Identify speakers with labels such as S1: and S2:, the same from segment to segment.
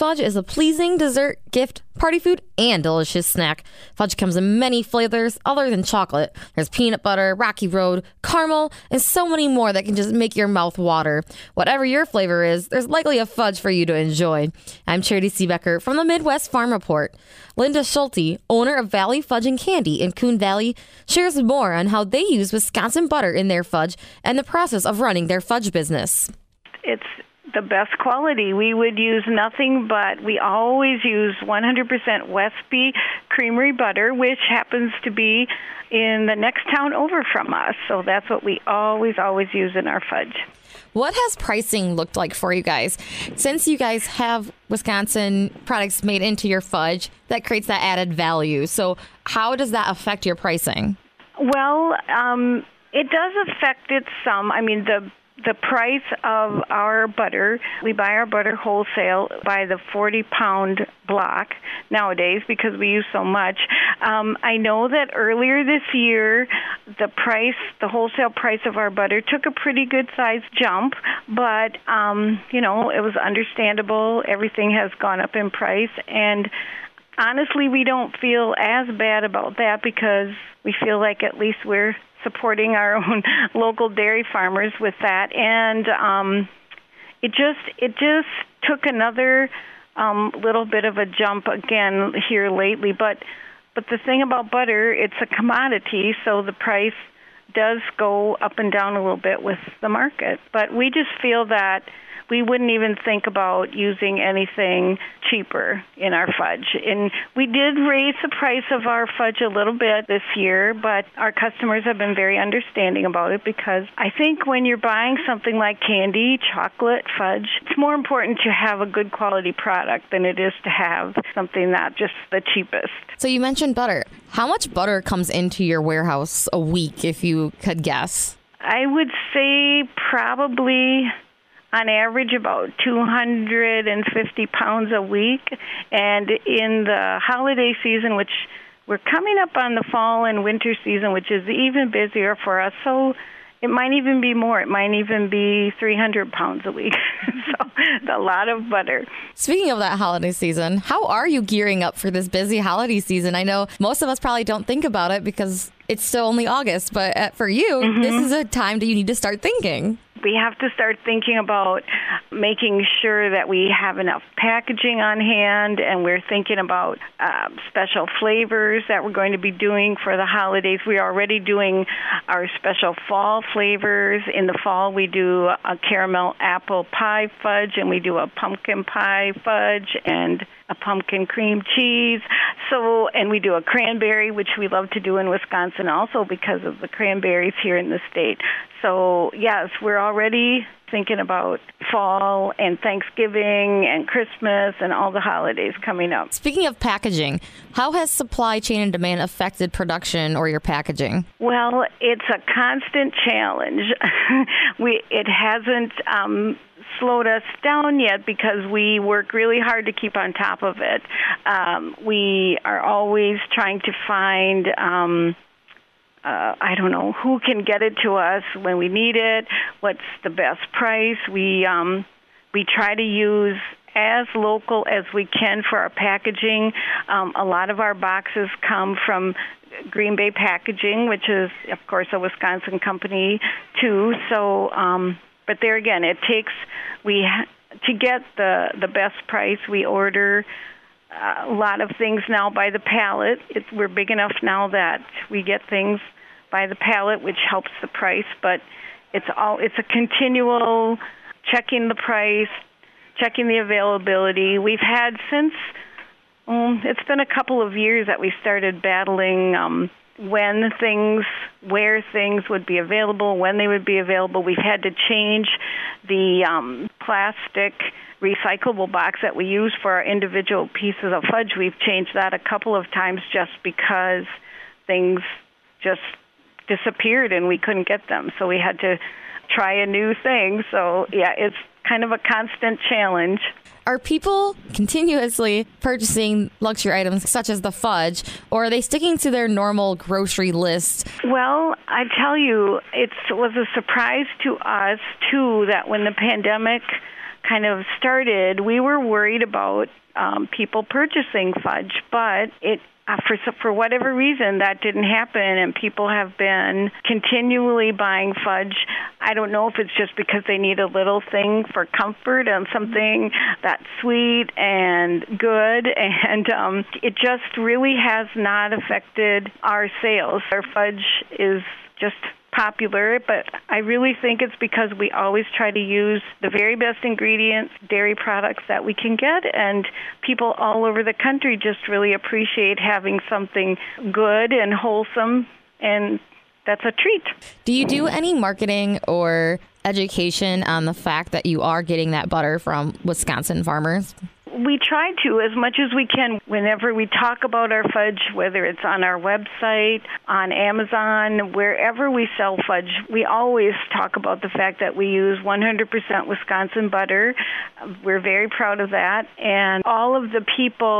S1: Fudge is a pleasing dessert, gift, party food, and delicious snack. Fudge comes in many flavors other than chocolate. There's peanut butter, Rocky Road, caramel, and so many more that can just make your mouth water. Whatever your flavor is, there's likely a fudge for you to enjoy. I'm Charity Seebecker from the Midwest Farm Report. Linda Schulte, owner of Valley Fudge and Candy in Coon Valley, shares more on how they use Wisconsin butter in their fudge and the process of running their fudge business.
S2: It's the best quality. We would use nothing but, we always use 100% Westby Creamery butter, which happens to be in the next town over from us. So that's what we always use in our fudge.
S1: What has pricing looked like for you guys? Since you guys have Wisconsin products made into your fudge, that creates that added value. So how does that affect your pricing?
S2: Well, it does affect it some. I mean, the price of our butter, we buy our butter wholesale by the 40-pound block nowadays because we use so much. I know that earlier this year, the wholesale price of our butter took a pretty good-sized jump, but, it was understandable. Everything has gone up in price, and honestly, we don't feel as bad about that because we feel like at least we're supporting our own local dairy farmers with that, and it just took another little bit of a jump again here lately. But the thing about butter, it's a commodity, so the price does go up and down a little bit with the market. But we just feel that we wouldn't even think about using anything cheaper in our fudge. And we did raise the price of our fudge a little bit this year, but our customers have been very understanding about it because I think when you're buying something like candy, chocolate, fudge, it's more important to have a good quality product than it is to have something not just the cheapest.
S1: So you mentioned butter. How much butter comes into your warehouse a week, if you could guess?
S2: I would say probably on average about 250 pounds a week. And in the holiday season, which we're coming up on the fall and winter season, which is even busier for us, so it might even be more. It might even be 300 pounds a week. So it's a lot of butter.
S1: Speaking of that holiday season, how are you gearing up for this busy holiday season? I know most of us probably don't think about it because it's still only August, but for you, This is a time that you need to start thinking.
S2: We have to start thinking about making sure that we have enough packaging on hand, and we're thinking about special flavors that we're going to be doing for the holidays. We're already doing our special fall flavors. In the fall, we do a caramel apple pie fudge, and we do a pumpkin pie fudge, and a pumpkin cream cheese. And we do a cranberry, which we love to do in Wisconsin also because of the cranberries here in the state. So, yes, we're already thinking about fall and Thanksgiving and Christmas and all the holidays coming up.
S1: Speaking of packaging, how has supply chain and demand affected production or your packaging?
S2: Well, it's a constant challenge. It hasn't slowed us down yet because we work really hard to keep on top of it. We are always trying to find who can get it to us when we need it, what's the best price. We try to use as local as we can for our packaging. A lot of our boxes come from Green Bay Packaging, which is, of course, a Wisconsin company, too. So, but there again, it takes, to get the best price, we order a lot of things now by the pallet. We're big enough now that we get things by the pallet, which helps the price, but it's a continual checking the price, checking the availability. We've had since, it's been a couple of years that we started battling where things would be available, when they would be available. We've had to change the plastic recyclable box that we use for our individual pieces of fudge. We've changed that a couple of times just because things just disappeared and we couldn't get them. So we had to try a new thing. So, yeah, it's kind of a constant challenge.
S1: Are people continuously purchasing luxury items such as the fudge, or are they sticking to their normal grocery list?
S2: Well, I tell you, it was a surprise to us, too, that when the pandemic kind of started, we were worried about people purchasing fudge, but for whatever reason, that didn't happen, and people have been continually buying fudge. I don't know if it's just because they need a little thing for comfort and something that's sweet and good, and it just really has not affected our sales. Our fudge is just popular, but I really think it's because we always try to use the very best ingredients, dairy products that we can get, and people all over the country just really appreciate having something good and wholesome, and that's a treat.
S1: Do you do any marketing or education on the fact that you are getting that butter from Wisconsin farmers?
S2: We try to as much as we can whenever we talk about our fudge, whether it's on our website, on Amazon, wherever we sell fudge. We always talk about the fact that we use 100% Wisconsin butter. We're very proud of that. And all of the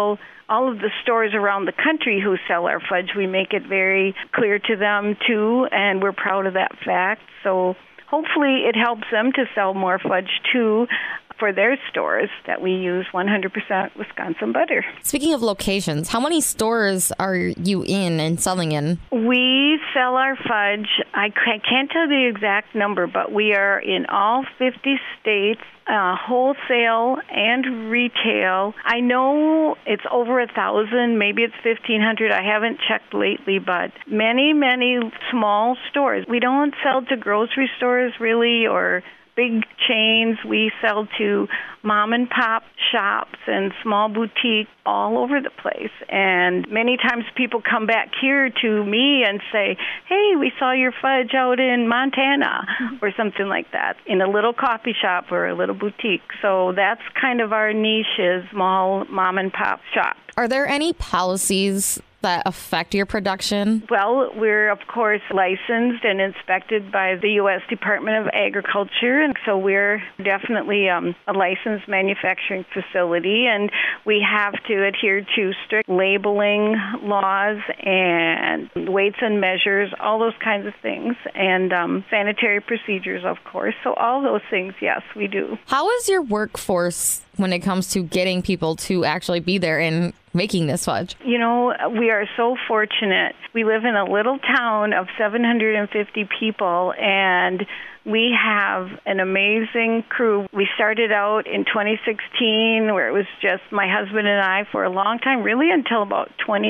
S2: stores around the country who sell our fudge, we make it very clear to them too, and we're proud of that fact. So hopefully it helps them to sell more fudge too, for their stores, that we use 100% Wisconsin butter.
S1: Speaking of locations, how many stores are you in and selling in?
S2: We sell our fudge, I can't tell the exact number, but we are in all 50 states, wholesale and retail. I know it's over 1,000, maybe it's 1,500. I haven't checked lately, but many, many small stores. We don't sell to grocery stores really, or big chains. We sell to mom and pop shops and small boutiques all over the place. And many times people come back here to me and say, hey, we saw your fudge out in Montana or something like that, in a little coffee shop or a little boutique. So that's kind of our niche, is small mom and pop shops.
S1: Are there any policies that affect your production?
S2: Well, we're, of course, licensed and inspected by the U.S. Department of Agriculture, and so we're definitely a licensed manufacturing facility, and we have to adhere to strict labeling laws and weights and measures, all those kinds of things, and sanitary procedures, of course. So all those things, yes, we do.
S1: How is your workforce when it comes to getting people to actually be there and making this fudge?
S2: You know, we are so fortunate. We live in a little town of 750 people, and we have an amazing crew. We started out in 2016, where it was just my husband and I for a long time, really until about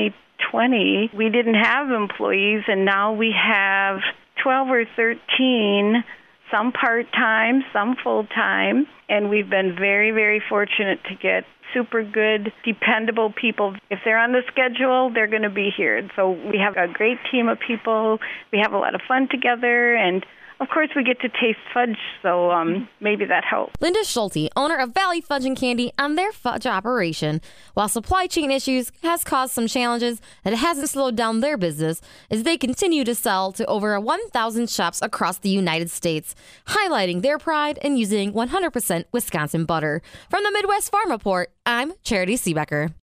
S2: 2020. We didn't have employees, and now we have 12 or 13, some part-time, some full-time, and we've been very, very fortunate to get super good, dependable people. If they're on the schedule, they're going to be here. So we have a great team of people. We have a lot of fun together, and of course, we get to taste fudge, so maybe that helps.
S1: Linda Schulte, owner of Valley Fudge and Candy, on their fudge operation. While supply chain issues has caused some challenges, it hasn't slowed down their business as they continue to sell to over 1,000 shops across the United States, highlighting their pride in using 100% Wisconsin butter. From the Midwest Farm Report, I'm Charity Seebecker.